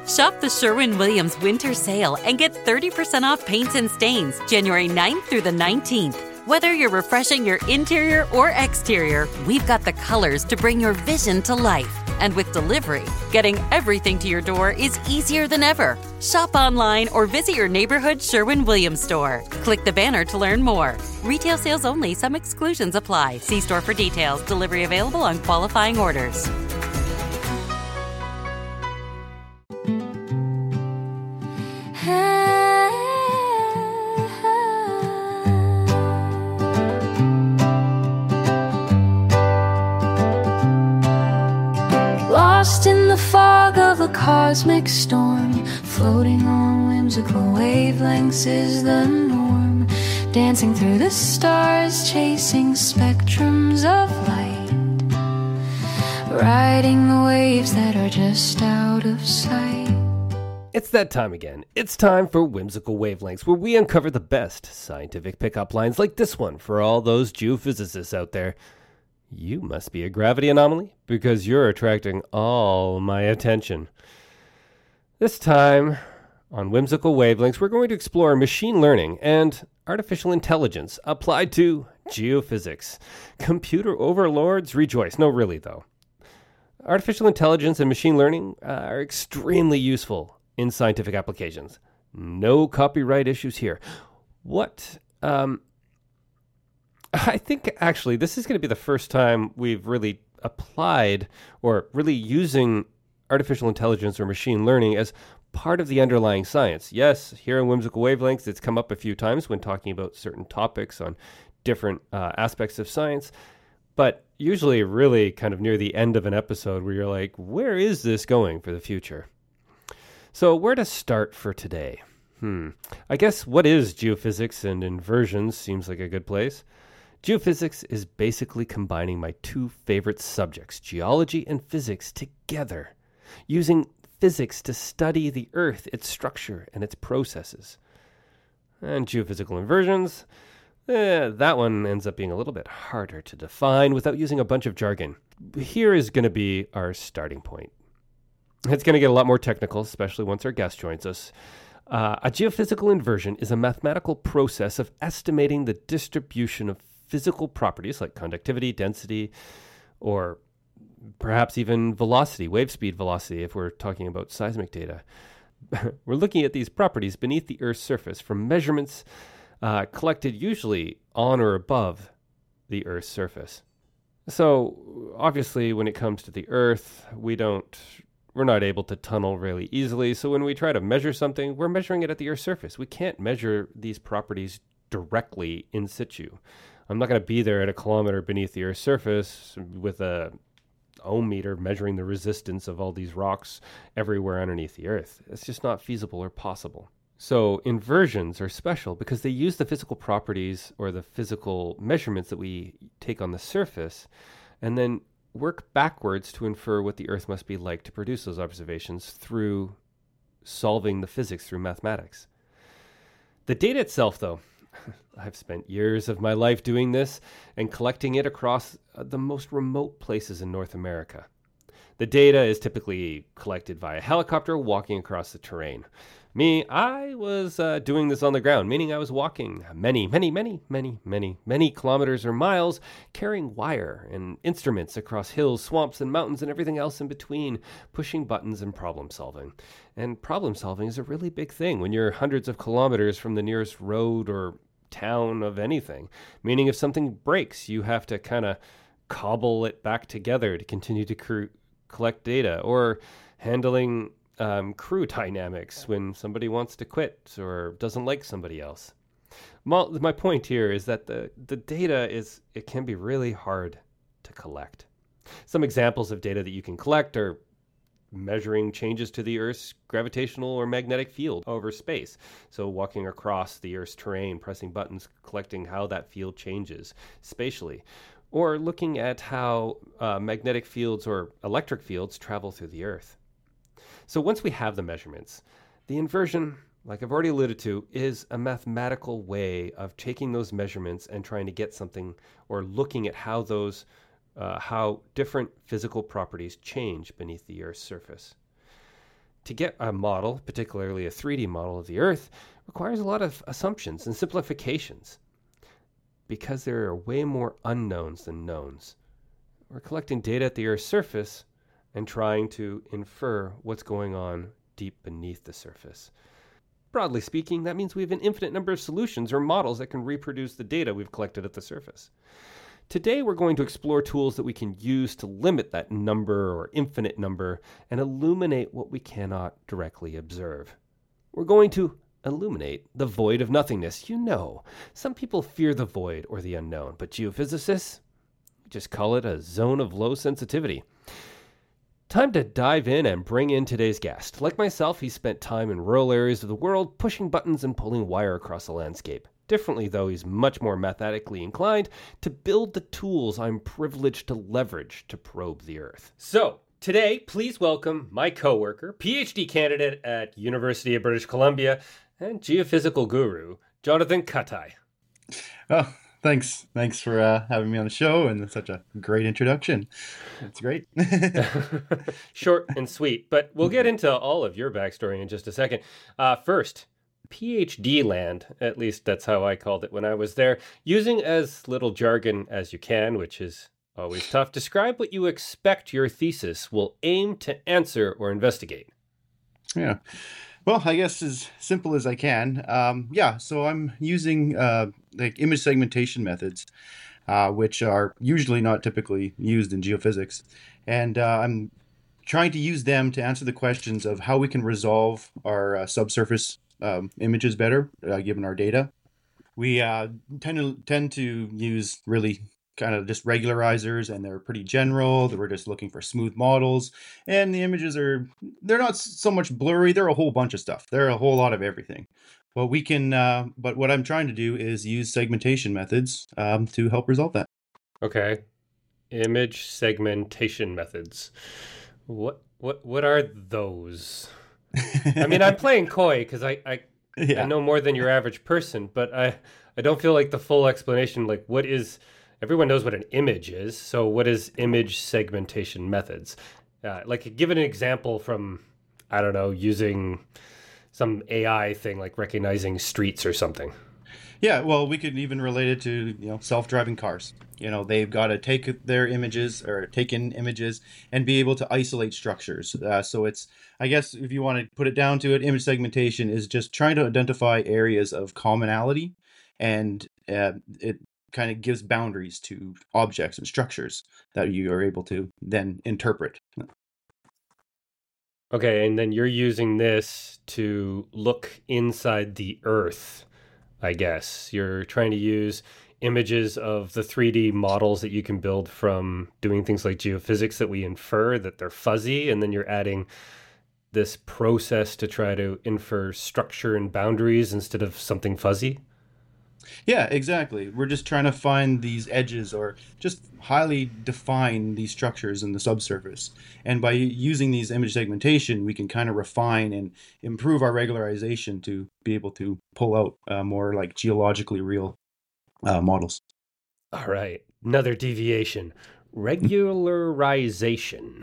Shop the Sherwin-Williams Winter Sale and get 30% off paints and stains January 9th through the 19th. Whether you're refreshing your interior or exterior, we've got the colors to bring your vision to life. And with delivery, getting everything to your door is easier than ever. Shop online or visit your neighborhood Sherwin-Williams store. Click the banner to learn more. Retail sales only. Some exclusions apply. See store for details. Delivery available on qualifying orders. Lost in the fog of a cosmic storm, floating on whimsical wavelengths is the norm. Dancing through the stars, chasing spectrums of light, riding the waves that are just out of sight. It's that time again. It's time for Whimsical Wavelengths, where we uncover the best scientific pickup lines like this one for all those geophysicists out there. You must be a gravity anomaly because you're attracting all my attention. This time on Whimsical Wavelengths, we're going to explore machine learning and artificial intelligence applied to geophysics. Computer overlords rejoice. No, really, though. Artificial intelligence and machine learning are extremely useful in scientific applications. No copyright issues here. I think, actually, this is going to be the first time we've really applied or really using artificial intelligence or machine learning as part of the underlying science. Yes, here in Whimsical Wavelengths, it's come up a few times when talking about certain topics on different aspects of science, but usually really kind of near the end of an episode where you're like, where is this going for the future? So where to start for today? I guess what is geophysics and inversions seems like a good place. Geophysics is basically combining my two favorite subjects, geology and physics, together, using physics to study the Earth, its structure, and its processes. And geophysical inversions, that one ends up being a little bit harder to define without using a bunch of jargon. Here is going to be our starting point. It's going to get a lot more technical, especially once our guest joins us. A geophysical inversion is a mathematical process of estimating the distribution of physical properties like conductivity, density, or perhaps even velocity, wave speed velocity, if we're talking about seismic data. We're looking at these properties beneath the Earth's surface from measurements collected usually on or above the Earth's surface. So obviously when it comes to the Earth, we're not able to tunnel really easily. So when we try to measure something, we're measuring it at the Earth's surface. We can't measure these properties directly in situ. I'm not going to be there at a kilometer beneath the Earth's surface with a ohm meter measuring the resistance of all these rocks everywhere underneath the Earth. It's just not feasible or possible. So inversions are special because they use the physical properties or the physical measurements that we take on the surface and then work backwards to infer what the Earth must be like to produce those observations through solving the physics through mathematics. The data itself, though, I've spent years of my life doing this and collecting it across the most remote places in North America. The data is typically collected via helicopter walking across the terrain. I was doing this on the ground, meaning I was walking many kilometers or miles, carrying wire and instruments across hills, swamps, and mountains and everything else in between, pushing buttons and problem solving. And problem solving is a really big thing when you're hundreds of kilometers from the nearest road or town of anything, meaning if something breaks, you have to kind of cobble it back together to continue to collect data, or handling crew dynamics when somebody wants to quit or doesn't like somebody else. My point here is that the data it can be really hard to collect. Some examples of data that you can collect are measuring changes to the Earth's gravitational or magnetic field over space. So walking across the Earth's terrain, pressing buttons, collecting how that field changes spatially. Or looking at how magnetic fields or electric fields travel through the Earth. So once we have the measurements, the inversion, like I've already alluded to, is a mathematical way of taking those measurements and trying to get something, or looking at how how different physical properties change beneath the Earth's surface. To get a model, particularly a 3D model of the Earth, requires a lot of assumptions and simplifications because there are way more unknowns than knowns. We're collecting data at the Earth's surface and trying to infer what's going on deep beneath the surface. Broadly speaking, that means we have an infinite number of solutions or models that can reproduce the data we've collected at the surface. Today, we're going to explore tools that we can use to limit that number or infinite number and illuminate what we cannot directly observe. We're going to illuminate the void of nothingness. You know, some people fear the void or the unknown, but geophysicists just call it a zone of low sensitivity. Time to dive in and bring in today's guest. Like myself, he spent time in rural areas of the world pushing buttons and pulling wire across the landscape. Differently, though, he's much more mathematically inclined to build the tools I'm privileged to leverage to probe the Earth. So, today, please welcome my coworker, PhD candidate at University of British Columbia, and geophysical guru, Jonathan Cuttay. Oh, thanks. Thanks for having me on the show, and such a great introduction. That's great. Short and sweet, but we'll get into all of your backstory in just a second. First, PhD land, at least that's how I called it when I was there, using as little jargon as you can, which is always tough. Describe what you expect your thesis will aim to answer or investigate. Yeah. Well, I guess as simple as I can. So I'm using like image segmentation methods, which are usually not typically used in geophysics. And I'm trying to use them to answer the questions of how we can resolve our subsurface images better, given our data. We tend to use really kind of just regularizers, and they're pretty general. We're just looking for smooth models, and the images they're not so much blurry. They're a whole bunch of stuff. They're a whole lot of everything. Well, we can, but what I'm trying to do is use segmentation methods to help resolve that. Okay, image segmentation methods. What are those? I mean, I'm playing coy because I know more than your average person, but I don't feel like the full explanation. Like, what is? Everyone knows what an image is. So, what is image segmentation methods? Like, give an example from, I don't know, using some AI thing like recognizing streets or something. Yeah, well, we could even relate it to, self-driving cars. They've got to take their images or take in images and be able to isolate structures. So it's, I guess, if you want to put it down to it, image segmentation is just trying to identify areas of commonality, and it kind of gives boundaries to objects and structures that you are able to then interpret. Okay, and then you're using this to look inside the Earth, I guess. You're trying to use images of the 3D models that you can build from doing things like geophysics that we infer that they're fuzzy, and then you're adding this process to try to infer structure and boundaries instead of something fuzzy? Yeah, exactly. We're just trying to find these edges or just highly define these structures in the subsurface. And by using these image segmentation, we can kind of refine and improve our regularization to be able to pull out more like geologically real models. All right. Another deviation. Regularization.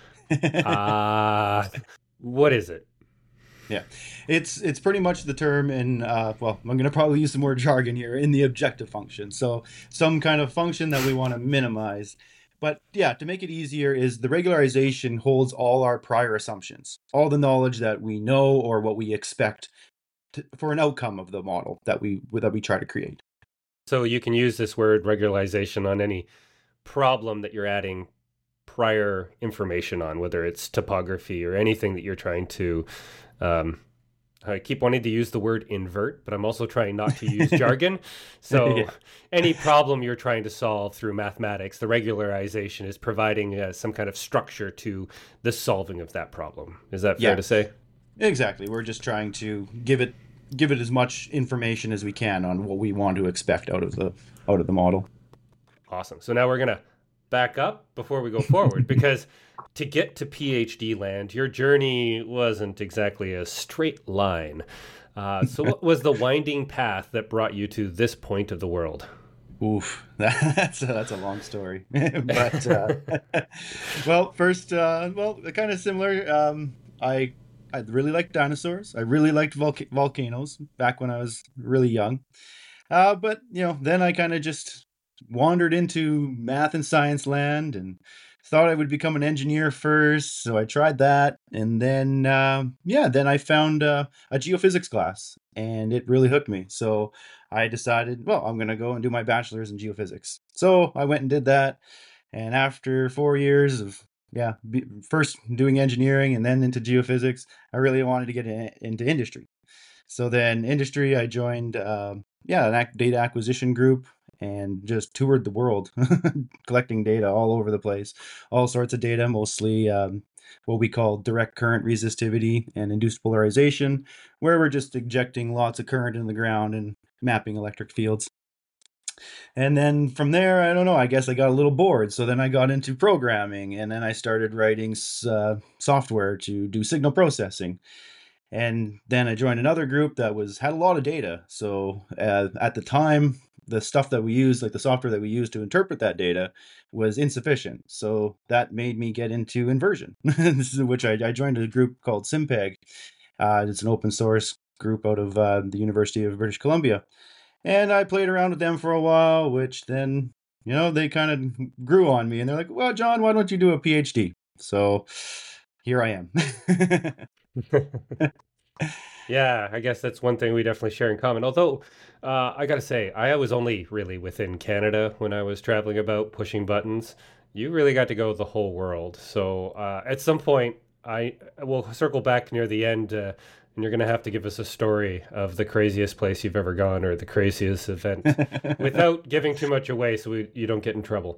What is it? Yeah, it's pretty much the term in, I'm going to probably use some more jargon here, in the objective function. So some kind of function that we want to minimize. But yeah, to make it easier is the regularization holds all our prior assumptions, all the knowledge that we know or what we expect for an outcome of the model that we try to create. So you can use this word regularization on any problem that you're adding prior information on, whether it's topography or anything that you're trying to I keep wanting to use the word invert, but I'm also trying not to use jargon. So Yeah. Any problem you're trying to solve through mathematics, the regularization is providing some kind of structure to the solving of that problem. Is that fair to say? Exactly. We're just trying to give it as much information as we can on what we want to expect out of the model. Awesome. So now we're going to back up before we go forward, because to get to PhD land, your journey wasn't exactly a straight line. So what was the winding path that brought you to this point of the world? Oof, that's a long story. But well, first, kind of similar. I I really liked dinosaurs. I really liked volcanoes back when I was really young. But then I kind of just wandered into math and science land and thought I would become an engineer first. So I tried that, and then then I found a geophysics class, and it really hooked me. So I decided, well, I'm gonna go and do my bachelor's in geophysics. So I went and did that, and after 4 years of first doing engineering and then into geophysics, I really wanted to get into industry. So then industry, I joined an data acquisition group and just toured the world, collecting data all over the place, all sorts of data, mostly what we call direct current resistivity and induced polarization, where we're just injecting lots of current in the ground and mapping electric fields. And then from there, I don't know, I guess I got a little bored. So then I got into programming, and then I started writing software to do signal processing. And then I joined another group that had a lot of data. So at the time, the stuff that we used, like the software that we used to interpret that data, was insufficient. So that made me get into inversion, which I joined a group called SIMPEG. It's an open source group out of the University of British Columbia. And I played around with them for a while, which then, they kind of grew on me. And they're like, well, John, why don't you do a PhD? So here I am. Yeah, I guess that's one thing we definitely share in common. Although, I gotta say, I was only really within Canada when I was traveling about pushing buttons. You really got to go the whole world. So at some point, I will circle back near the end, and you're gonna have to give us a story of the craziest place you've ever gone or the craziest event, without giving too much away, so you don't get in trouble.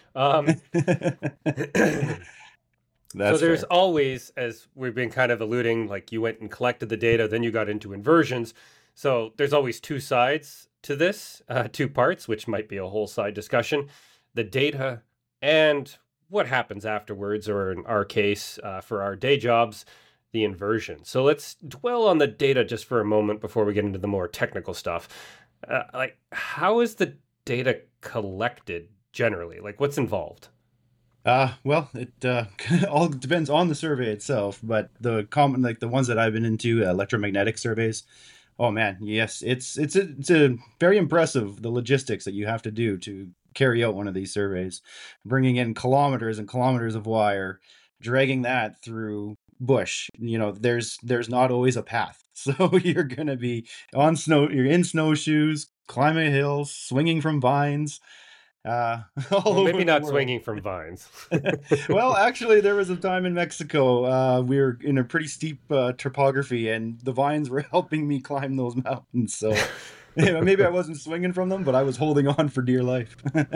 So there's fair. always, as we've been kind of alluding, like you went and collected the data, then you got into inversions. So there's always two sides to this, two parts, which might be a whole side discussion: the data and what happens afterwards, or in our case, for our day jobs, the inversion. So let's dwell on the data just for a moment before we get into the more technical stuff. Like, how is the data collected generally? Like, what's involved? Well, it all depends on the survey itself, but the common, like the ones that I've been into, electromagnetic surveys. Oh man, yes, it's a very impressive, the logistics that you have to do to carry out one of these surveys, bringing in kilometers and kilometers of wire, dragging that through bush. There's not always a path, so you're gonna be on snow. You're in snowshoes, climbing hills, swinging from vines. All Well, over maybe the not world. swinging from vines. Well, actually, there was a time in Mexico. We were in a pretty steep topography, and the vines were helping me climb those mountains. So maybe I wasn't swinging from them, but I was holding on for dear life.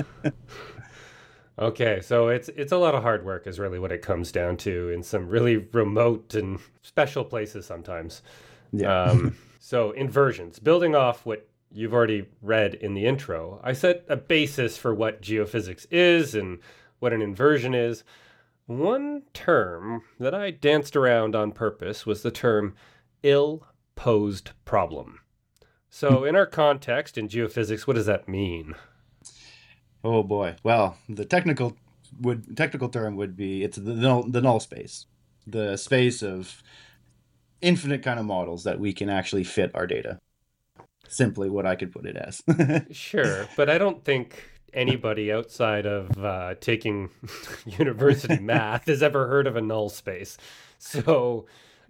Okay, so it's a lot of hard work is really what it comes down to in some really remote and special places sometimes. Yeah. So inversions, building off what you've already read in the intro, I set a basis for what geophysics is and what an inversion is. One term that I danced around on purpose was the term ill-posed problem. So in our context in geophysics, what does that mean? Oh boy. Well, the technical term would be, it's the null space, the space of infinite kind of models that we can actually fit our data. Simply what I could put it as. Sure, but I don't think anybody outside of taking university math has ever heard of a null space. So,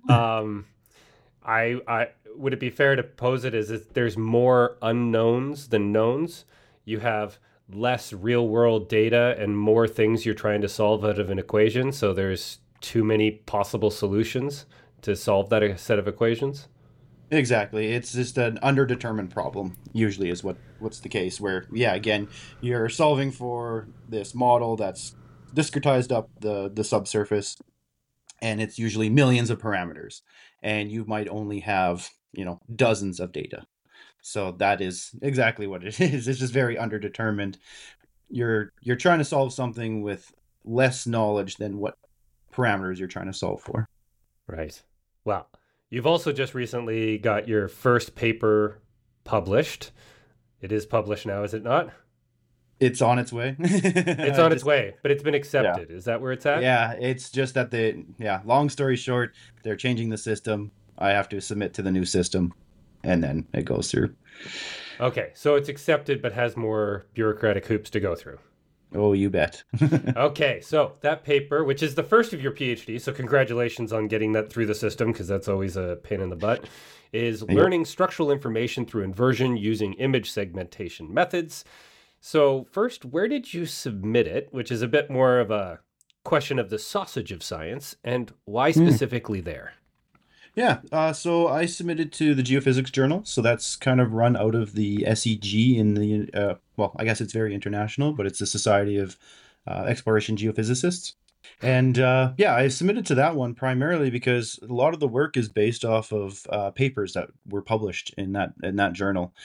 I would it be fair to pose it as if there's more unknowns than knowns? You have less real world data and more things you're trying to solve out of an equation. So there's too many possible solutions to solve that set of equations. Exactly. It's just an underdetermined problem, usually is what's the case where, yeah, again, you're solving for this model that's discretized up the subsurface, and it's usually millions of parameters, and you might only have, dozens of data. So that is exactly what it is. It's just very underdetermined. You're trying to solve something with less knowledge than what parameters you're trying to solve for. Right. Well, you've also just recently got your first paper published. It is published now, is it not? It's on its way. It's on its way, but it's been Yeah. accepted. Is that where it's at? Yeah, it's just that long story short, they're changing the system. I have to submit to the new system, and then it goes through. Okay, so it's accepted, but has more bureaucratic hoops to go through. Oh, you bet. Okay, so that paper, which is the first of your PhD, so congratulations on getting that through the system, because that's always a pain in the butt, is learning structural information through inversion using image segmentation methods. So first, where did you submit it, which is a bit more of a question of the sausage of science, and why specifically there? Yeah, so I submitted to the Geophysics Journal, so that's kind of run out of the SEG in the, well, I guess it's very international, but it's the Society of Exploration Geophysicists. And yeah, I submitted to that one primarily because a lot of the work is based off of papers that were published in that journal.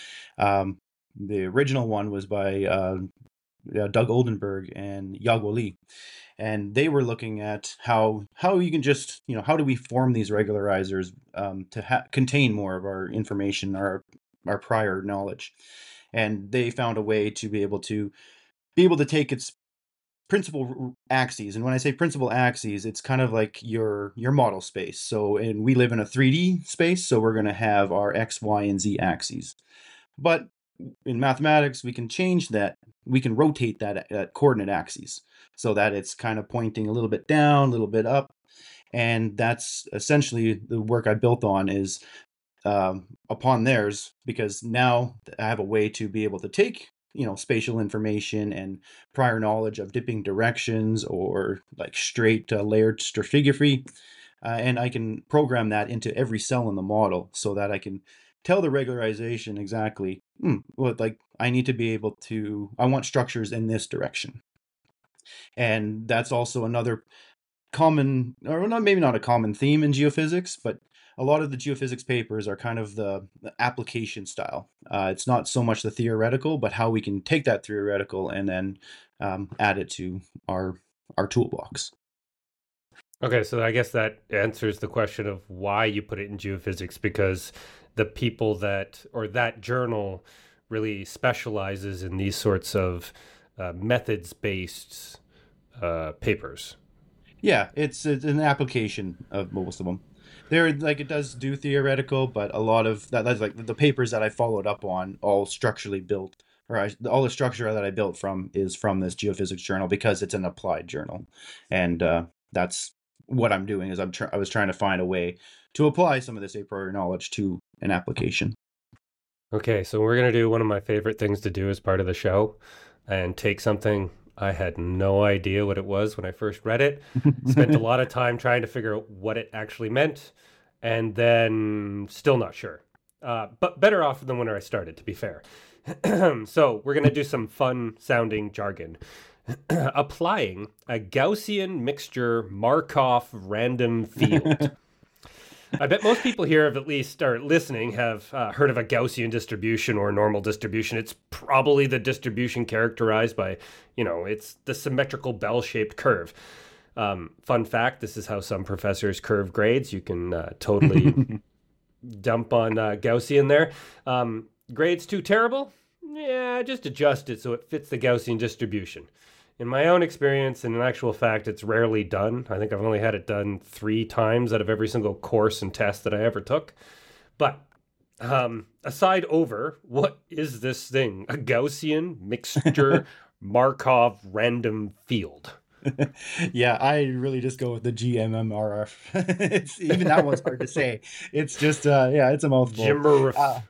The original one was by Doug Oldenburg and Yagwo Lee. And they were looking at how you can just, how do we form these regularizers to contain more of our information, our prior knowledge. And they found a way to be able to take its principal axes. And when I say principal axes, it's kind of like your model space. So, and we live in a 3D space, so we're going to have our X, Y, and Z axes. But in mathematics, we can change that. We can rotate that coordinate axes so that it's kind of pointing a little bit down, a little bit up. And that's essentially the work I built on is upon theirs, because now I have a way to be able to take, spatial information and prior knowledge of dipping directions or like straight layered stratigraphy. And I can program that into every cell in the model so that I can tell the regularization exactly, like I need to be able to, I want structures in this direction. And that's also another common, or not, maybe not a common theme in geophysics, but a lot of the geophysics papers are kind of the application style. It's not so much the theoretical, but how we can take that theoretical and then add it to our toolbox. Okay, so I guess that answers the question of why you put it in geophysics, because the people that journal really specializes in these sorts of methods-based papers. Yeah, it's an application of most of them. There, like, it does do theoretical, but a lot of that's like the papers that I followed up on, all structurally built, all the structure that I built from is from this geophysics journal because it's an applied journal, and that's what I'm doing. Is I was trying to find a way to apply some of this a priori knowledge to an application. Okay, so we're gonna do one of my favorite things to do as part of the show, and take something I had no idea what it was when I first read it. Spent a lot of time trying to figure out what it actually meant, and then still not sure. But better off than when I started, to be fair. So we're going to do some fun-sounding jargon. Applying a Gaussian mixture Markov random field. I bet most people here have at least, or listening, have heard of a Gaussian distribution or normal distribution. It's probably the distribution characterized by, it's the symmetrical bell-shaped curve. Fun fact, this is how some professors curve grades. You can totally dump on Gaussian there. Grades too terrible? Yeah, just adjust it so it fits the Gaussian distribution. In my own experience, and in actual fact, it's rarely done. I think I've only had it done 3 times out of every single course and test that I ever took. But aside over, what is this thing? A Gaussian mixture Markov random field. Yeah, I really just go with the GMMRF. It's even that one's hard to say. It's just it's a mouthful. Gimmerif.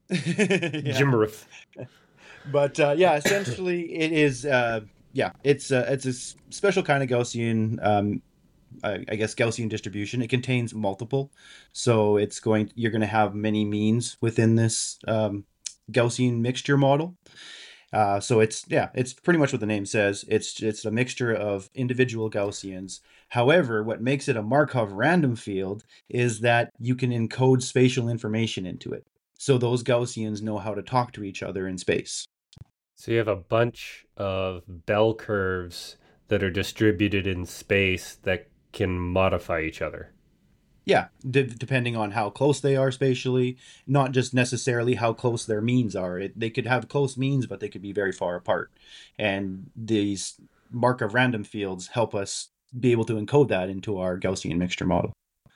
Gimmerif. But yeah, essentially it is it's a special kind of Gaussian I guess Gaussian distribution. It contains multiple. So you're going to have many means within this Gaussian mixture model. So it's pretty much what the name says. It's a mixture of individual Gaussians. However, what makes it a Markov random field is that you can encode spatial information into it. So those Gaussians know how to talk to each other in space. So you have a bunch of bell curves that are distributed in space that can modify each other. Yeah, depending on how close they are spatially, not just necessarily how close their means are. They could have close means, but they could be very far apart. And these Markov random fields help us be able to encode that into our Gaussian mixture model.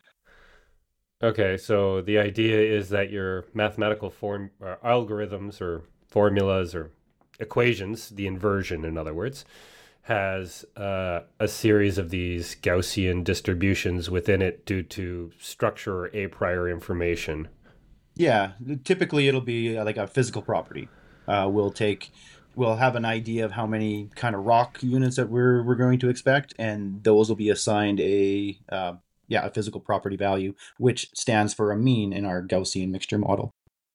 Okay, so the idea is that your mathematical form algorithms or formulas or equations, the inversion, in other words, has a series of these Gaussian distributions within it due to structure or a prior information. Yeah, typically it'll be like a physical property. We'll have an idea of how many kind of rock units that we're going to expect, and those will be assigned a physical property value, which stands for a mean in our Gaussian mixture model.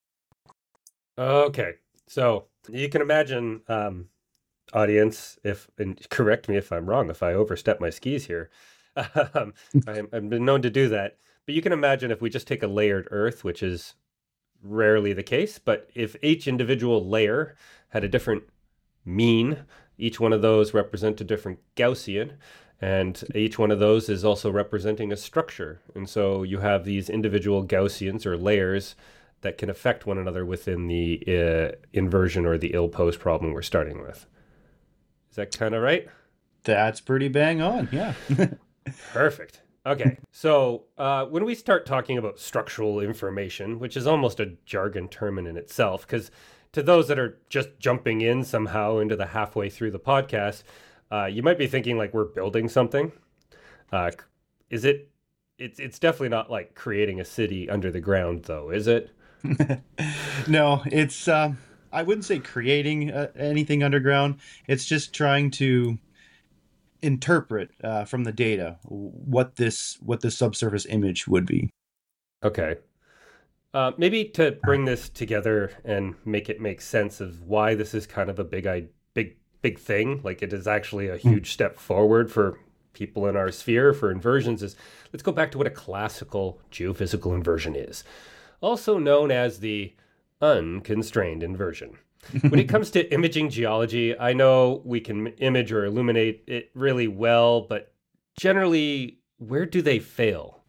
Okay, so you can imagine, audience, and correct me if I'm wrong, if I overstep my skis here. I've been known to do that, but you can imagine if we just take a layered Earth, which is rarely the case, but if each individual layer had a different mean, each one of those represent a different Gaussian, and each one of those is also representing a structure. And so you have these individual Gaussians or layers that can affect one another within the inversion or the ill-posed problem we're starting with. Is that kind of right? That's pretty bang on, yeah. Perfect. Okay, so when we start talking about structural information, which is almost a jargon term in itself, because to those that are just jumping in somehow into the halfway through the podcast, you might be thinking like we're building something. Is it? It's definitely not like creating a city under the ground, though, is it? No, it's I wouldn't say creating anything underground. It's just trying to interpret from the data what the subsurface image would be. Okay. Maybe to bring this together and make it make sense of why this is kind of a big thing, like it is actually a huge step forward for people in our sphere for inversions, is let's go back to what a classical geophysical inversion is, also known as the unconstrained inversion. When it comes to imaging geology, I know we can image or illuminate it really well, but generally, where do they fail?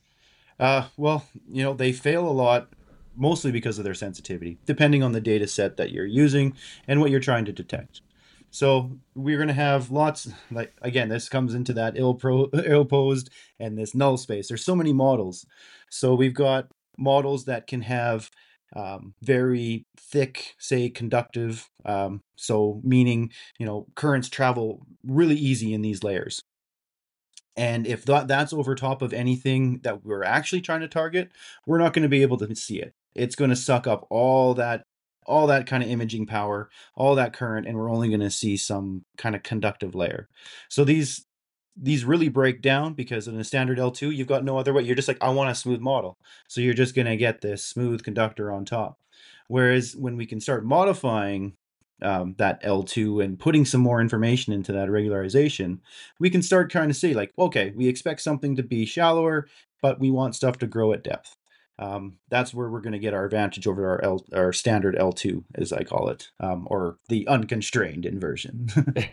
Well, they fail a lot, mostly because of their sensitivity, depending on the data set that you're using and what you're trying to detect. So we're going to have lots, like, again, this comes into that ill-posed and this null space. There's so many models. So we've got models that can have very thick, say, conductive, so meaning, currents travel really easy in these layers. And if that's over top of anything that we're actually trying to target, we're not going to be able to see it. It's going to suck up all that kind of imaging power, all that current, and we're only going to see some kind of conductive layer. So these really break down because in a standard L2, you've got no other way. You're just like, I want a smooth model. So you're just going to get this smooth conductor on top. Whereas when we can start modifying that L2 and putting some more information into that regularization, we can start trying to say like, okay, we expect something to be shallower, but we want stuff to grow at depth. That's where we're going to get our advantage over our standard L2, as I call it, or the unconstrained inversion.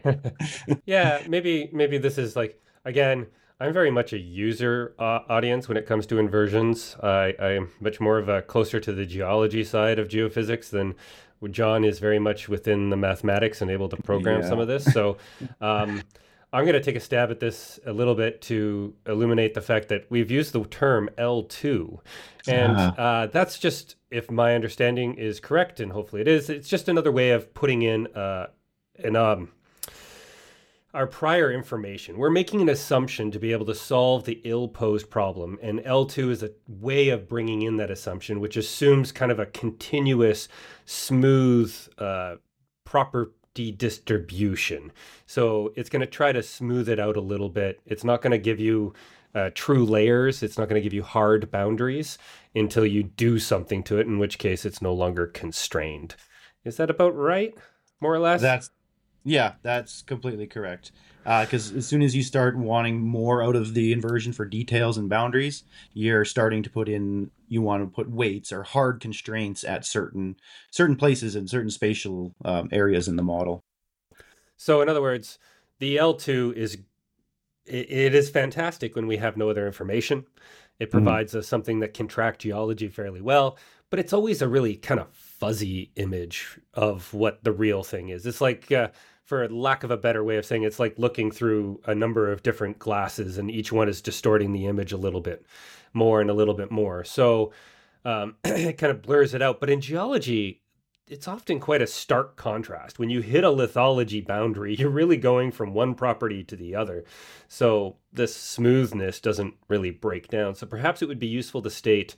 Yeah, maybe this is like, again, I'm very much a user audience when it comes to inversions. I am much more of a closer to the geology side of geophysics than John is very much within the mathematics and able to program some of this. So I'm going to take a stab at this a little bit to illuminate the fact that we've used the term L2. And that's just, if my understanding is correct, and hopefully it is, it's just another way of putting in our prior information. We're making an assumption to be able to solve the ill-posed problem, and L2 is a way of bringing in that assumption, which assumes kind of a continuous, smooth, property distribution. So it's going to try to smooth it out a little bit. It's not going to give you true layers. It's not going to give you hard boundaries until you do something to it, in which case it's no longer constrained. Is that about right, more or less? That's completely correct. Because as soon as you start wanting more out of the inversion for details and boundaries, you're starting to you want to put weights or hard constraints at certain places and certain spatial areas in the model. So in other words, the L2 is fantastic when we have no other information. It provides us something that can track geology fairly well, but it's always a really kind of fuzzy image of what the real thing is. It's like, for lack of a better way of saying, it's like looking through a number of different glasses, and each one is distorting the image a little bit more and a little bit more. So it kind of blurs it out. But in geology, it's often quite a stark contrast. When you hit a lithology boundary, you're really going from one property to the other. So this smoothness doesn't really break down. So perhaps it would be useful to state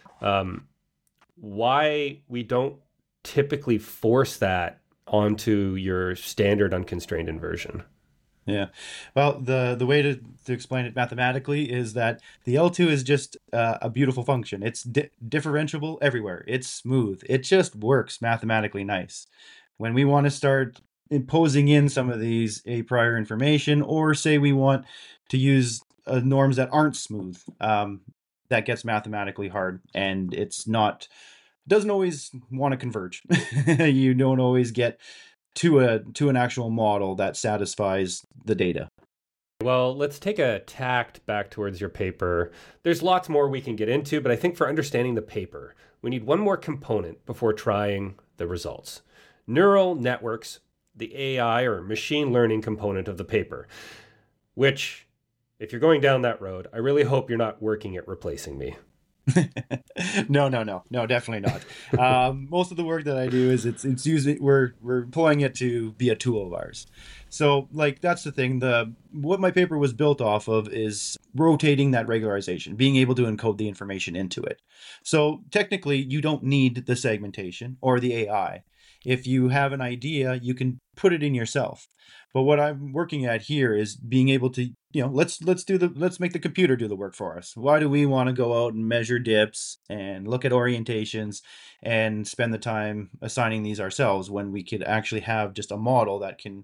why we don't typically force that onto your standard unconstrained inversion. Yeah. Well, the way to explain it mathematically is that the L2 is just a beautiful function. It's differentiable everywhere. It's smooth. It just works mathematically nice. When we want to start imposing in some of these a prior information, or say we want to use norms that aren't smooth, that gets mathematically hard, and doesn't always want to converge. You don't always get to an actual model that satisfies the data. Well, let's take a tact back towards your paper. There's lots more we can get into, but I think for understanding the paper, we need one more component before trying the results. Neural networks, the AI or machine learning component of the paper, which, if you're going down that road, I really hope you're not working at replacing me. No, definitely not. Most of the work that I do is it's using we're employing it to be a tool of ours. So like that's the thing. What my paper was built off of is rotating that regularization, being able to encode the information into it. So technically, you don't need the segmentation or the AI. If you have an idea, you can put it in yourself. But what I'm working at here is being able to, let's make the computer do the work for us. Why do we want to go out and measure dips and look at orientations and spend the time assigning these ourselves when we could actually have just a model that can,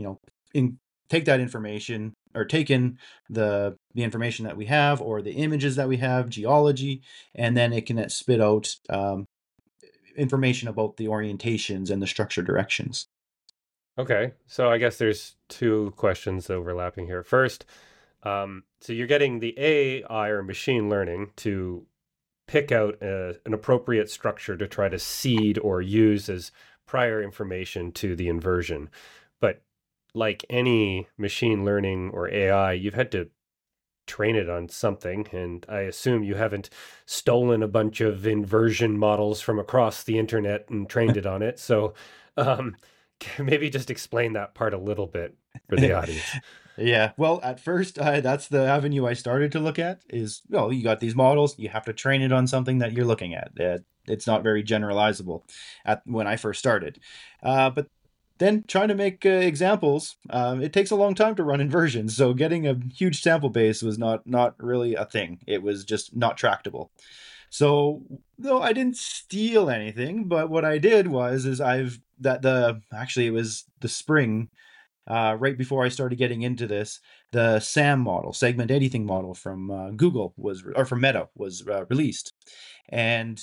take that information or take in the information that we have or the images that we have, geology, and then it can spit out information about the orientations and the structure directions. Okay, so I guess there's two questions overlapping here. First, so you're getting the AI or machine learning to pick out an appropriate structure to try to seed or use as prior information to the inversion. But like any machine learning or AI, you've had to train it on something, and I assume you haven't stolen a bunch of inversion models from across the internet and trained it on it. So maybe just explain that part a little bit for the audience. Yeah, well, at first, that's the avenue I started to look at is, you got these models, you have to train it on something that you're looking at. It's not very generalizable when I first started. But then trying to make examples, it takes a long time to run inversions. So getting a huge sample base was not really a thing. It was just not tractable. So though I didn't steal anything, but what I did was it was the spring, right before I started getting into this, the SAM model, segment anything model from Google from Meta was released, and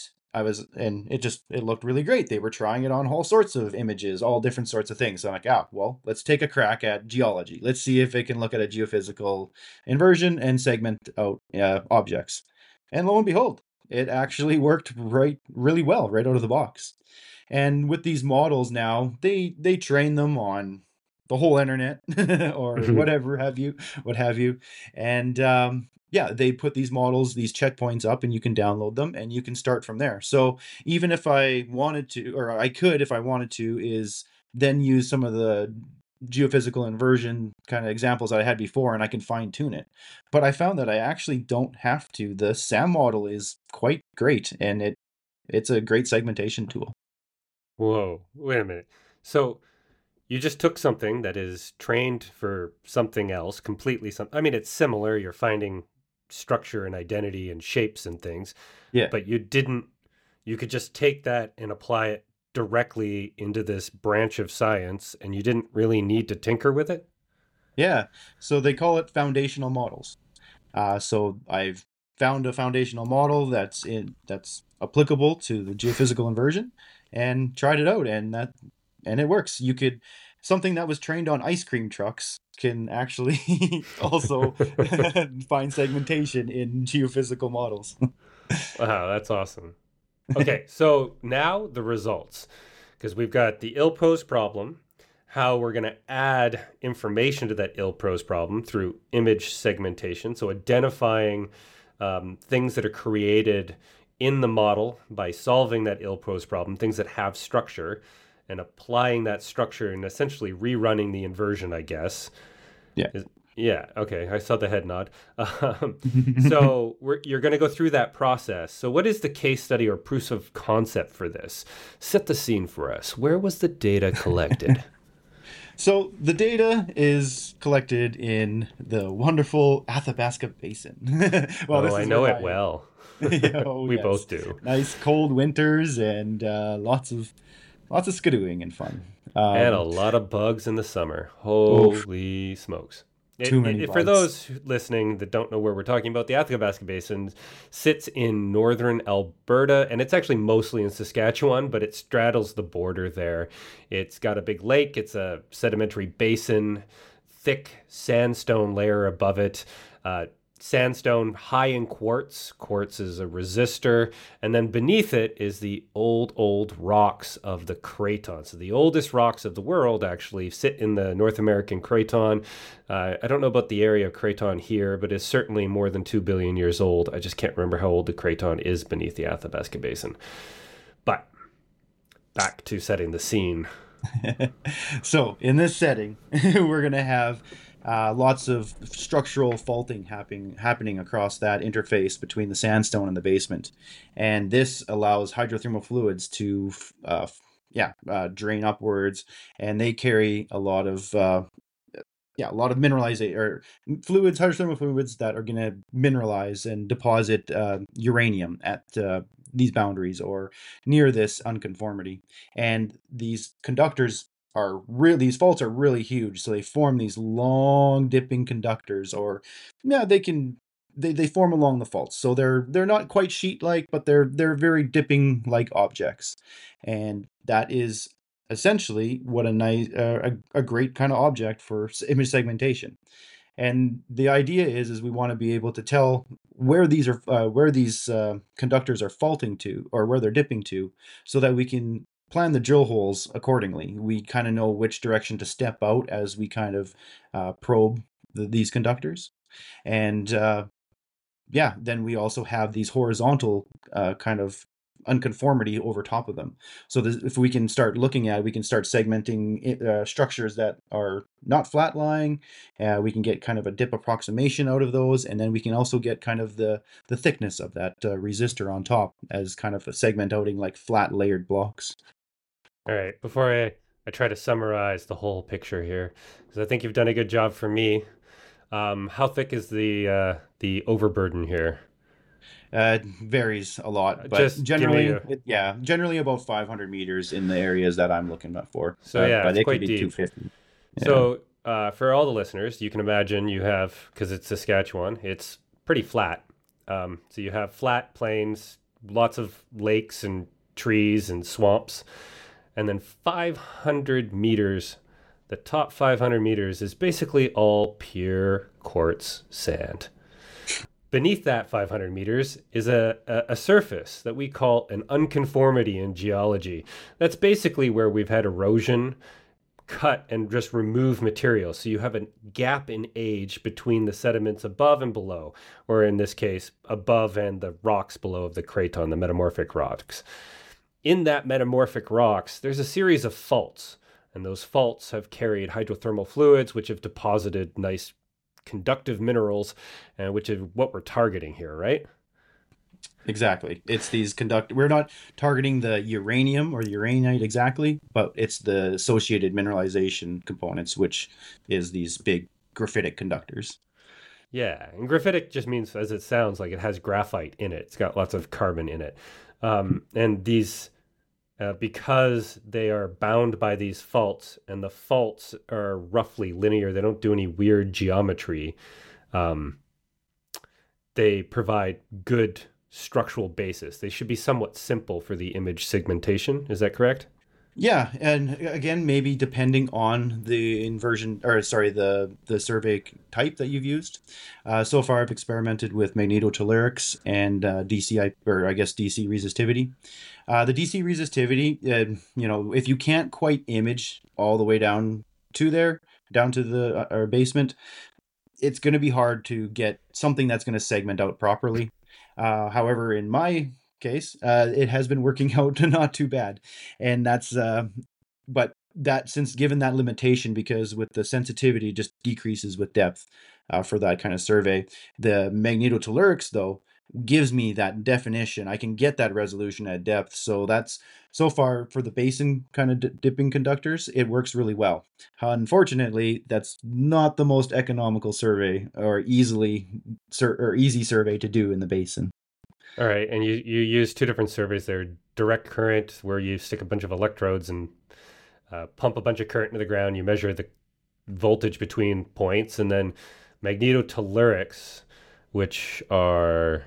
it looked really great. They were trying it on all sorts of images, all different sorts of things. So I'm like, well, let's take a crack at geology. Let's see if it can look at a geophysical inversion and segment out objects. And lo and behold, it actually worked really well right out of the box. And with these models now, they train them on the whole internet or what have you. And they put these models, these checkpoints up, and you can download them and you can start from there. So even if I wanted to, or I could, if I wanted to, is then use some of the geophysical inversion kind of examples that I had before, and I can fine tune it. But I found that I actually don't have to. The SAM model is quite great, and it's a great segmentation tool. Whoa, wait a minute. So you just took something that is trained for something else, completely something. I mean, it's similar. You're finding structure and identity and shapes and things. Yeah. But you could just take that and apply it directly into this branch of science, and you didn't really need to tinker with it? Yeah. So they call it foundational models. So I've found a foundational model that's applicable to the geophysical inversion and tried it out, and it works. You could something that was trained on ice cream trucks can actually also find segmentation in geophysical models. Wow, that's awesome. Okay, so now the results, because we've got the ill-posed problem, how we're going to add information to that ill-posed problem through image segmentation, so identifying things that are created in the model by solving that ill-posed problem, things that have structure, and applying that structure and essentially rerunning the inversion, I guess. Yeah. Yeah, okay, I saw the head nod. So you're going to go through that process. So what is the case study or proof of concept for this? Set the scene for us. Where was the data collected? So the data is collected in the wonderful Athabasca Basin. Well, I know it well. We yes. both do. Nice cold winters and lots of skidooing and fun. And a lot of bugs in the summer. Holy smokes. Too many bugs. For those listening that don't know where we're talking about, the Athabasca Basin sits in northern Alberta, and it's actually mostly in Saskatchewan, but it straddles the border there. It's got a big lake. It's a sedimentary basin, thick sandstone layer above it. Sandstone high in quartz. Quartz is a resistor. And then beneath it is the old rocks of the Craton. So the oldest rocks of the world actually sit in the North American Craton. I don't know about the area of Craton here, but it's certainly more than 2 billion years old. I just can't remember how old the Craton is beneath the Athabasca Basin. But back to setting the scene. So in this setting, we're going to have lots of structural faulting happening across that interface between the sandstone and the basement. And this allows hydrothermal fluids to drain upwards, and they carry a lot of mineralization or fluids, hydrothermal fluids that are going to mineralize and deposit uranium at these boundaries or near this unconformity. And these conductors these faults are really huge, so they form these long dipping conductors, or they form along the faults. So they're not quite sheet like, but they're very dipping like objects, and that is essentially what a great kind of object for image segmentation. And the idea is we want to be able to tell where these conductors are faulting to, or where they're dipping to, so that we can plan the drill holes accordingly. We kind of know which direction to step out as we kind of probe these conductors. And then we also have these horizontal kind of unconformity over top of them. So if we can start looking at, we can start segmenting structures that are not flat lying. We can get kind of a dip approximation out of those, and then we can also get kind of the thickness of that resistor on top as kind of a segment outing, like flat layered blocks. All right, before I try to summarize the whole picture here, because I think you've done a good job for me. How thick is the overburden here? Varies a lot, but Just generally, generally about 500 meters in the areas that I'm looking for. So but it's it quite could be deep. 250. Yeah. So for all the listeners, you can imagine you have, because it's Saskatchewan, it's pretty flat. So you have flat plains, lots of lakes and trees and swamps. And then 500 meters, the top 500 meters is basically all pure quartz sand. Beneath that 500 meters is a surface that we call an unconformity in geology. That's basically where we've had erosion, cut and just remove material. So you have a gap in age between the sediments above and below, or in this case, above and the rocks below of the Craton, the metamorphic rocks. In that metamorphic rocks, there's a series of faults, and those faults have carried hydrothermal fluids, which have deposited nice conductive minerals, which is what we're targeting here, right? Exactly. It's these we're not targeting the uranium or the uraninite exactly, but it's the associated mineralization components, which is these big graphitic conductors. Yeah, and graphitic just means, as it sounds, like it has graphite in it. It's got lots of carbon in it. And these, because they are bound by these faults, and the faults are roughly linear, they don't do any weird geometry, they provide good structural basis. They should be somewhat simple for the image segmentation. Is that correct? Yeah, and again, maybe depending on the inversion, or sorry, the survey type that you've used. So far, I've experimented with magnetotellurics and DCI, or I guess DC resistivity. The DC resistivity, if you can't quite image all the way down to there, down to the or basement, it's going to be hard to get something that's going to segment out properly. However, in my case, it has been working out not too bad, and that's but that since given that limitation, because with the sensitivity just decreases with depth for that kind of survey, the magnetotellurics though gives me that definition. I can get that resolution at depth, so that's so far for the basin kind of dipping conductors, it works really well. Unfortunately, that's not the most economical survey or easy survey to do in the basin. All right, and you use two different surveys there: direct current, where you stick a bunch of electrodes and pump a bunch of current into the ground. You measure the voltage between points, and then magnetotellurics, which are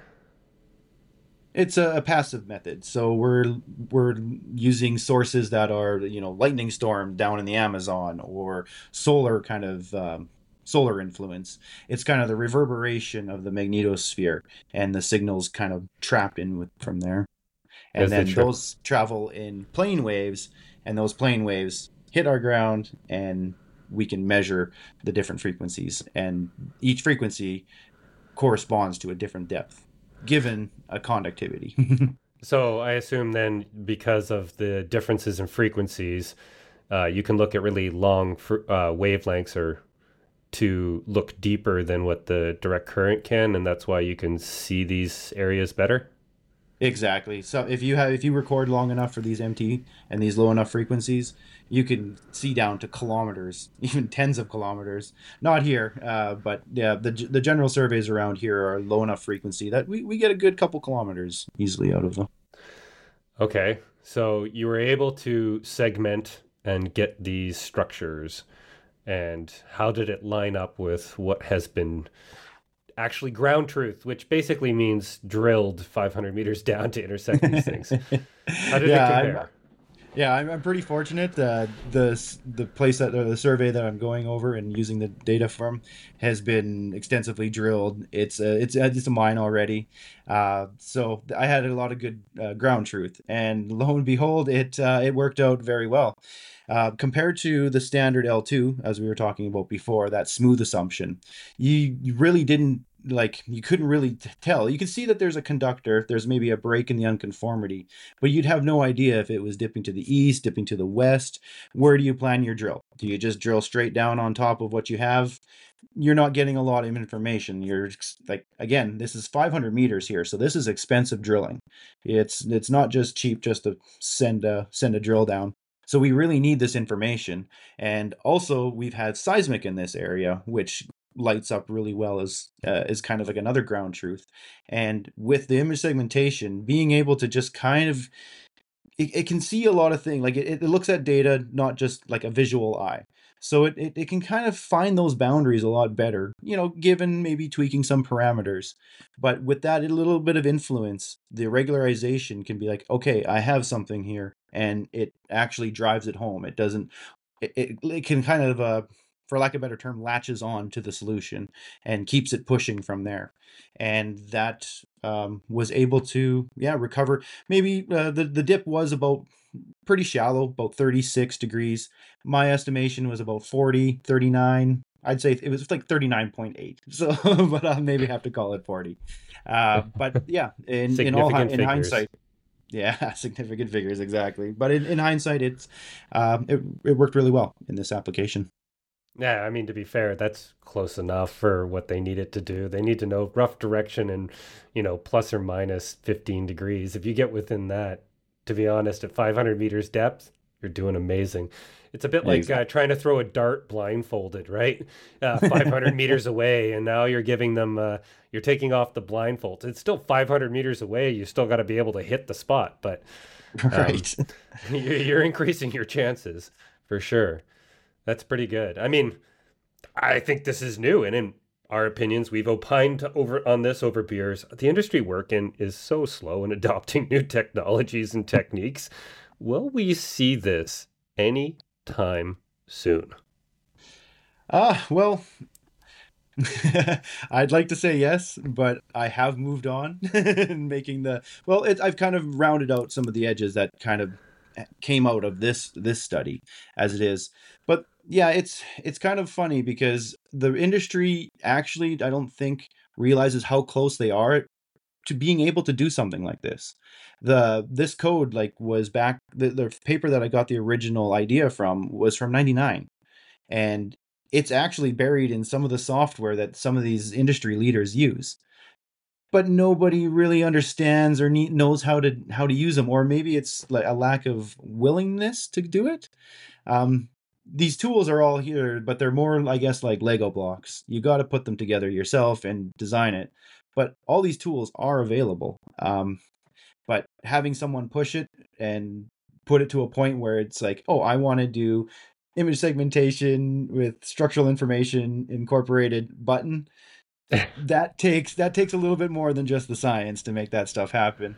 It's a passive method, so we're using sources that are lightning storm down in the Amazon or solar kind of solar influence. It's kind of the reverberation of the magnetosphere and the signals kind of trapped in from there, and as they then trip. those travel in plane waves, and those plane waves hit our ground, and we can measure the different frequencies, and each frequency corresponds to a different depth given a conductivity. So I assume then, because of the differences in frequencies, you can look at really long wavelengths or to look deeper than what the direct current can, and that's why you can see these areas better. Exactly. So if you record long enough for these MT and these low enough frequencies, you can see down to kilometers, even tens of kilometers. Not here, but yeah, the general surveys around here are low enough frequency that we get a good couple kilometers easily out of them. Okay, so you were able to segment and get these structures, and how did it line up with what has been actually ground truth, which basically means drilled 500 meters down to intersect these things? How did it Yeah, I'm compare? Yeah, I'm pretty fortunate. The place that or the survey that I'm going over and using the data from has been extensively drilled. It's a mine already, so I had a lot of good ground truth, and lo and behold, it worked out very well. Compared to the standard L2, as we were talking about before, that smooth assumption, you really didn't like you couldn't really tell. You can see that there's a conductor, there's maybe a break in the unconformity, but you'd have no idea if it was dipping to the east, dipping to the west. Where do you plan your drill? Do you just drill straight down on top of what you have? You're not getting a lot of information. You're like, again, this is 500 meters here, so this is expensive drilling. It's not just cheap just to send a drill down. So we really need this information. And also, we've had seismic in this area, which lights up really well as kind of like another ground truth. And with the image segmentation, being able to just kind of it can see a lot of things. Like it looks at data, not just like a visual eye. So it can kind of find those boundaries a lot better, given maybe tweaking some parameters. But with that a little bit of influence, the regularization can be like, okay, I have something here, and it actually drives it home. It doesn't, it can kind of, for lack of a better term, latches on to the solution and keeps it pushing from there. And that was able to, yeah, recover. Maybe the dip was about pretty shallow, about 36 degrees. My estimation was about 40, 39. I'd say it was like 39.8. So, but I'll maybe have to call it 40. But yeah, Significant in figures. hindsight, yeah, significant figures exactly. But in hindsight, it worked really well in this application. Yeah, I mean, to be fair, that's close enough for what they need it to do. They need to know rough direction and, plus or minus 15 degrees. If you get within that, to be honest, at 500 meters depth, you're doing amazing. It's a bit like Exactly. trying to throw a dart blindfolded, right? 500 meters away, and now you're giving them, you're taking off the blindfold. It's still 500 meters away. You still got to be able to hit the spot, but um, Right. you're increasing your chances for sure. That's pretty good. I mean, I think this is new, and in our opinions, we've opined over on this over beers. The industry we're in is so slow in adopting new technologies and techniques. Will we see this any time soon? Well, I'd like to say yes, but I have moved on in making I've kind of rounded out some of the edges that kind of came out of this study as it is. But yeah, it's kind of funny because the industry actually, I don't think, realizes how close they are to being able to do something like this. This code was back, the paper that I got the original idea from was from 99, and it's actually buried in some of the software that some of these industry leaders use, but nobody really understands or knows how to use them, or maybe it's like a lack of willingness to do it. These tools are all here, but they're more, I guess, like Lego blocks. You got to put them together yourself and design it, but all these tools are available. But having someone push it and put it to a point where it's like, oh, I want to do image segmentation with structural information incorporated button, that takes a little bit more than just the science to make that stuff happen.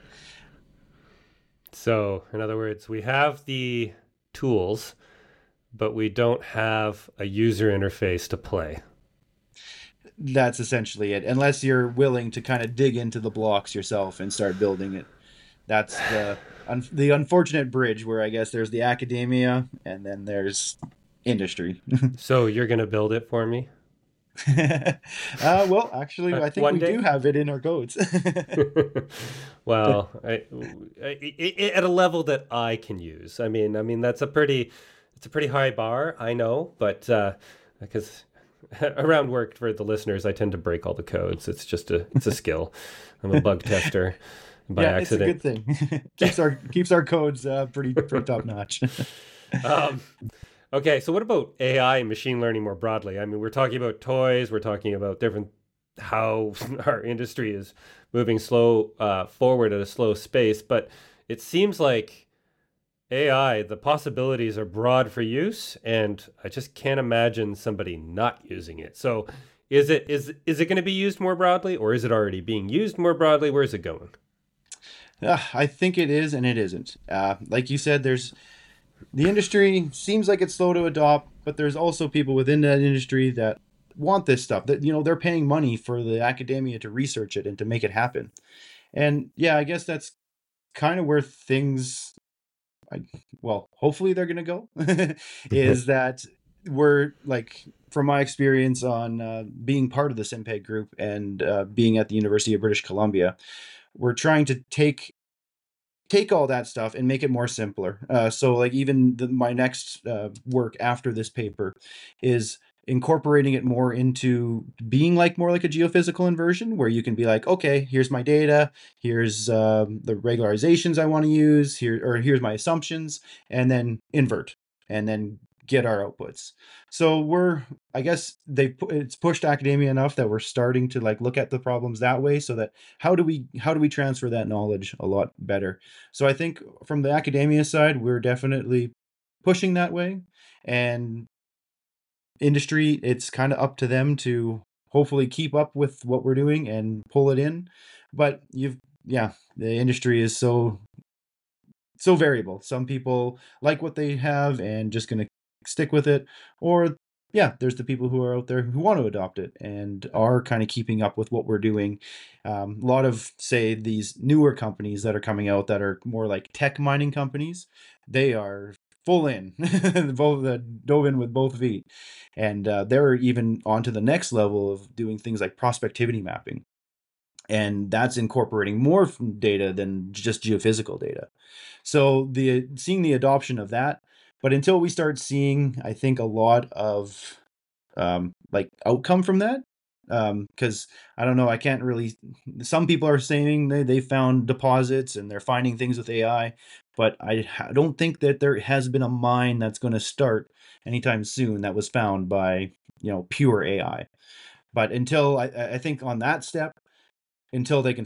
So, in other words, we have the tools, but we don't have a user interface to play. That's essentially it, unless you're willing to kind of dig into the blocks yourself and start building it. That's the unfortunate bridge where I guess there's the academia and then there's industry. So you're going to build it for me? Well, actually, I think we do have it in our codes. Well, at a level that I can use. I mean that's a pretty high bar, I know, but because around work, for the listeners, I tend to break all the codes. It's a skill. I'm a bug tester by accident. It's a good thing. keeps our codes pretty top notch. Okay, so what about AI and machine learning more broadly? I mean, we're talking about toys, we're talking about how our industry is moving forward at a slow pace, but it seems like AI, the possibilities are broad for use, and I just can't imagine somebody not using it. So is it going to be used more broadly, or is it already being used more broadly? Where is it going? I think it is and it isn't. Like you said, the industry seems like it's slow to adopt, but there's also people within that industry that want this stuff, that, they're paying money for the academia to research it and to make it happen. And yeah, I guess that's kind of where things, hopefully they're going to go, is that we're from my experience on being part of the SIMPEG group and being at the University of British Columbia, we're trying to take all that stuff and make it more simpler. So even my next work after this paper is incorporating it more into being more like a geophysical inversion, where you can be like, okay, here's my data, here's the regularizations I want to use, here's my assumptions, and then invert, and then get our outputs. So I guess it's pushed academia enough that we're starting to look at the problems that way, so that how do we transfer that knowledge a lot better. So I think from the academia side, we're definitely pushing that way, and industry, it's kind of up to them to hopefully keep up with what we're doing and pull it in. But the industry is so variable. Some people like what they have and just going to stick with it, or there's the people who are out there who want to adopt it and are kind of keeping up with what we're doing. A lot of, say, these newer companies that are coming out that are more like tech mining companies, they are full in, dove in with both feet, and they're even on to the next level of doing things like prospectivity mapping, and that's incorporating more data than just geophysical data. So seeing the adoption of that. But until we start seeing, I think, a lot of outcome from that, because I don't know, I can't really. Some people are saying they found deposits and they're finding things with AI, but I don't think that there has been a mine that's going to start anytime soon that was found by pure AI. But until I think on that step, until they can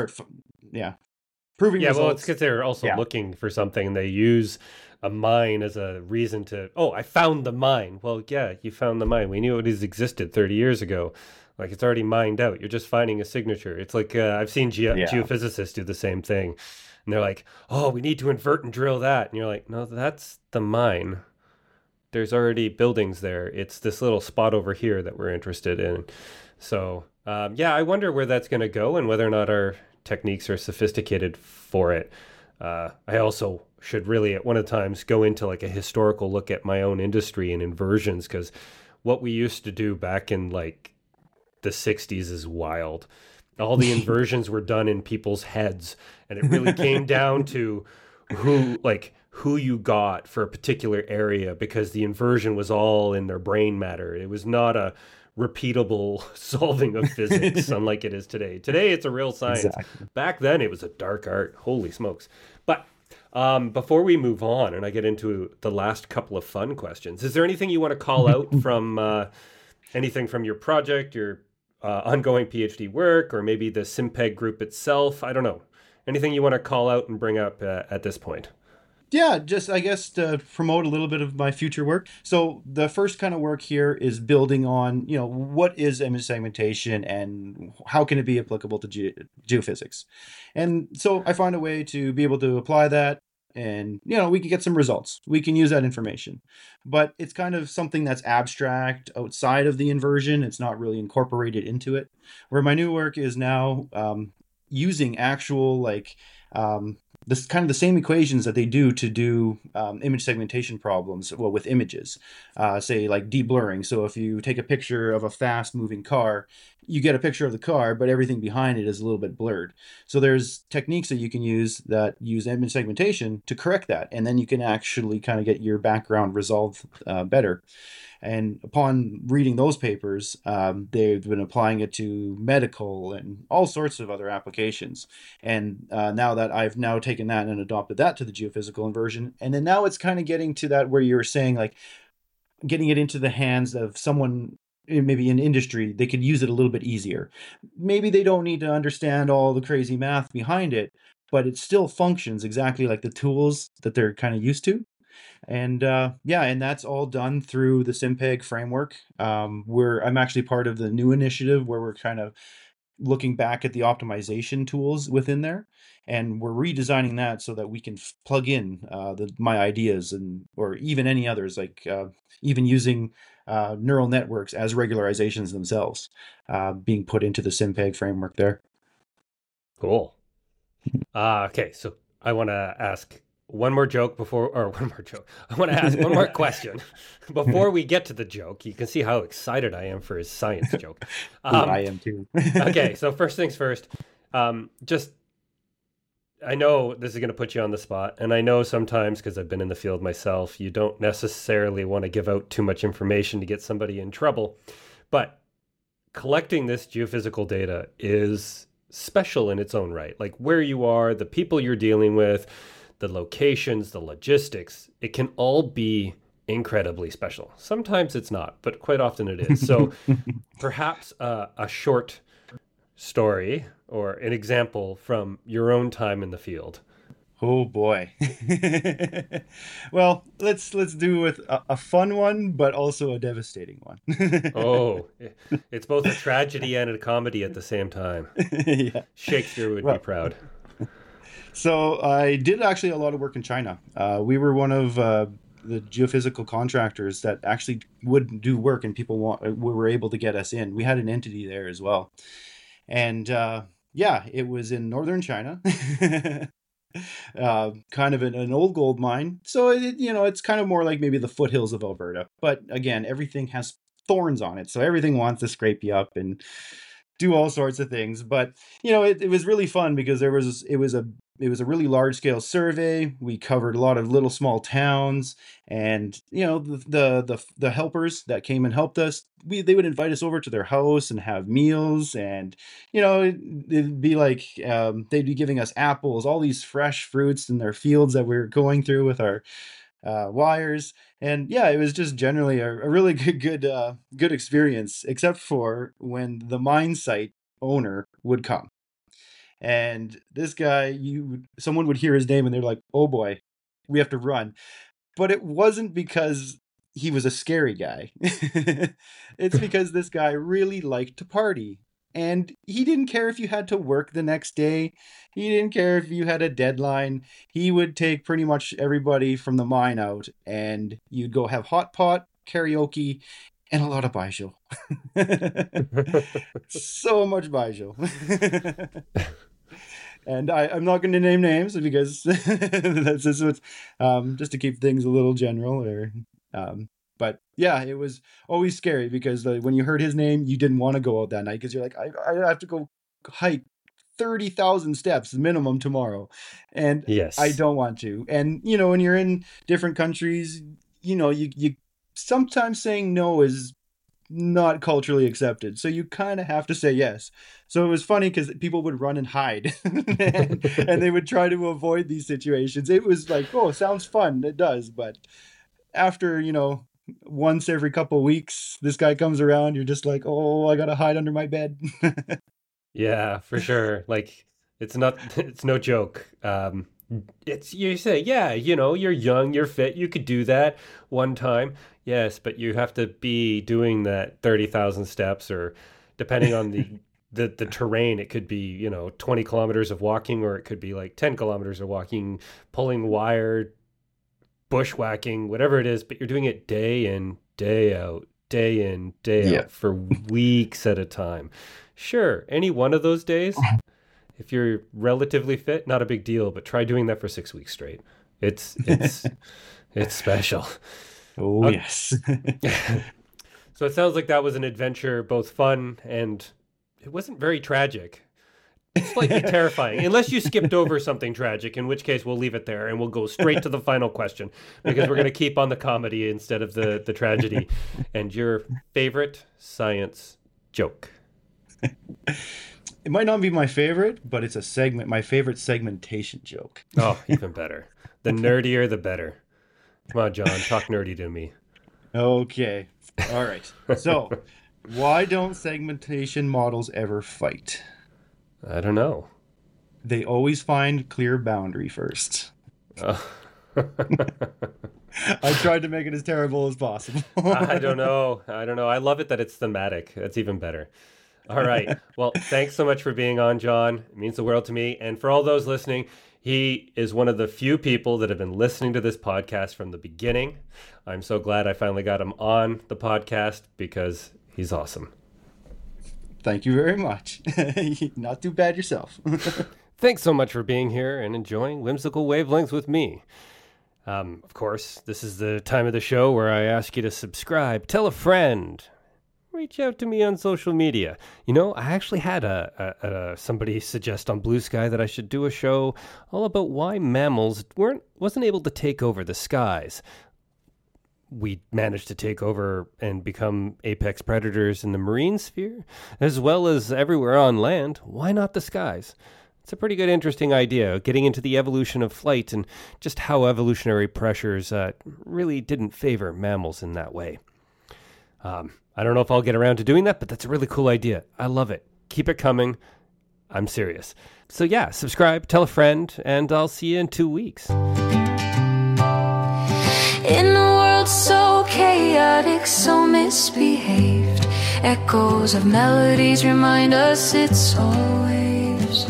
proving results. Well, it's because they're also looking for something, and they use a mine as a reason to, I found the mine. Well, yeah, you found the mine. We knew it existed 30 years ago. It's already mined out. You're just finding a signature. It's like I've seen geophysicists do the same thing. And they're like, oh, we need to invert and drill that. And you're like, no, that's the mine. There's already buildings there. It's this little spot over here that we're interested in. So, yeah, I wonder where that's going to go and whether or not our techniques are sophisticated for it. I also should really at one of the times go into like a historical look at my own industry and inversions, because what we used to do back in like the 60s is wild. All the inversions were done in people's heads, and it really came down to who you got for a particular area, because the inversion was all in their brain matter. It was not a repeatable solving of physics unlike it is today. Today it's a real science. Exactly. Back then it was a dark art. Holy smokes. But before we move on and I get into the last couple of fun questions, is there anything you want to call out from anything from your project, your ongoing PhD work, or maybe the SIMPEG group itself? I don't know. Anything you want to call out and bring up at this point? Yeah, just I guess to promote a little bit of my future work. So the first kind of work here is building on, what is image segmentation and how can it be applicable to geophysics? And so I find a way to be able to apply that, and, we can get some results. We can use that information. But it's kind of something that's abstract outside of the inversion. It's not really incorporated into it. Where my new work is now using actual, this kind of the same equations that they do to do image segmentation problems, with images, say like deblurring. So if you take a picture of a fast moving car, you get a picture of the car, but everything behind it is a little bit blurred. So there's techniques that you can use that use image segmentation to correct that. And then you can actually kind of get your background resolved better. And upon reading those papers, they've been applying it to medical and all sorts of other applications. And now that I've now taken that and adopted that to the geophysical inversion, and then now it's kind of getting to that where you were saying, like, getting it into the hands of someone, maybe in industry, they could use it a little bit easier. Maybe they don't need to understand all the crazy math behind it, but it still functions exactly like the tools that they're kind of used to. And and that's all done through the SIMPEG framework. I'm actually part of the new initiative where we're kind of looking back at the optimization tools within there, and we're redesigning that so that we can plug in my ideas or even any others, like even using neural networks as regularizations themselves, being put into the SIMPEG framework there. Cool. Okay, so I want to ask I want to ask one more question before we get to the joke. You can see how excited I am for his science joke. I am too. Okay, so first things first. I know this is going to put you on the spot, and I know sometimes, because I've been in the field myself, you don't necessarily want to give out too much information to get somebody in trouble. But collecting this geophysical data is special in its own right. Like where you are, the people you're dealing with, the locations, the logistics, it can all be incredibly special. Sometimes it's not, but quite often it is. So perhaps a short story or an example from your own time in the field. Oh boy. Well, let's do with a fun one, but also a devastating one. Oh, it's both a tragedy and a comedy at the same time. Yeah. Shakespeare would be proud. So I did actually a lot of work in China. We were one of the geophysical contractors that actually would do work, and were able to get us in. We had an entity there as well. And it was in northern China. Kind of an old gold mine. So it's kind of more like maybe the foothills of Alberta. But again, everything has thorns on it. So everything wants to scrape you up and do all sorts of things. But it was really fun because it was a really large scale survey. We covered a lot of little small towns, and the helpers that came and helped us, they would invite us over to their house and have meals, and it'd be like they'd be giving us apples, all these fresh fruits in their fields that we were going through with our wires. And it was just generally a really good experience, except for when the mine site owner would come. And this guy, someone would hear his name and they're like, oh boy, we have to run. But it wasn't because he was a scary guy. It's because this guy really liked to party. And he didn't care if you had to work the next day. He didn't care if you had a deadline. He would take pretty much everybody from the mine out, and you'd go have hot pot, karaoke, and a lot of baijiu. So much baijiu. And I'm not going to name names because that's just what's, just to keep things a little general. But yeah, it was always scary because when you heard his name, you didn't want to go out that night because you're like, I have to go hike 30,000 steps minimum tomorrow. And Yes. I don't want to. And, you know, when you're in different countries, you know, you sometimes saying no is not culturally accepted. So you kind of have to say yes. So it was funny because people would run and hide and they would try to avoid these situations. It was like, oh, sounds fun. It does. But after, you know, once every couple of weeks, this guy comes around, you're just like, oh, I got to hide under my bed. Yeah, for sure. Like, it's no joke. You say, yeah, you know, you're young, you're fit, you could do that one time. Yes, but you have to be doing that 30,000 steps, or depending on the terrain, it could be, you know, 20 kilometers of walking, or it could be like 10 kilometers of walking, pulling wire, bushwhacking, whatever it is, but you're doing it day in, day out, day in, day out for weeks at a time. Sure, any one of those days, if you're relatively fit, not a big deal, but try doing that for 6 weeks straight. It's special. Oh, yes. So it sounds like that was an adventure, both fun and it wasn't very tragic. Slightly terrifying, unless you skipped over something tragic, in which case we'll leave it there and we'll go straight to the final question because we're going to keep on the comedy instead of the tragedy. And your favorite science joke? It might not be my favorite, but it's my favorite segmentation joke. Oh, even better. The nerdier, the better. Come on, John, talk nerdy to me. Okay. All right. So, why don't segmentation models ever fight? I don't know. They always find clear boundary first. I tried to make it as terrible as possible. I don't know. I love it that it's thematic. That's even better. All right. Well, thanks so much for being on, John. It means the world to me. And for all those listening, he is one of the few people that have been listening to this podcast from the beginning. I'm so glad I finally got him on the podcast because he's awesome. Thank you very much. Not too bad yourself. Thanks so much for being here and enjoying Whimsical Wavelengths with me. Of course, this is the time of the show where I ask you to subscribe, tell a friend, reach out to me on social media. You know, I actually had somebody suggest on Blue Sky that I should do a show all about why mammals wasn't able to take over the skies. We managed to take over and become apex predators in the marine sphere, as well as everywhere on land. Why not the skies? It's a pretty good, interesting idea, getting into the evolution of flight and just how evolutionary pressures really didn't favor mammals in that way. I don't know if I'll get around to doing that, but that's a really cool idea. I love it. Keep it coming. I'm serious. So yeah, subscribe, tell a friend, and I'll see you in 2 weeks. In a world so chaotic, so misbehaved, echoes of melodies remind us it's always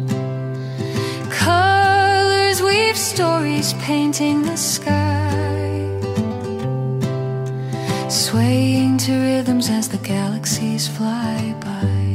colors weave stories painting the sky, swaying to rhythms as the galaxies fly by.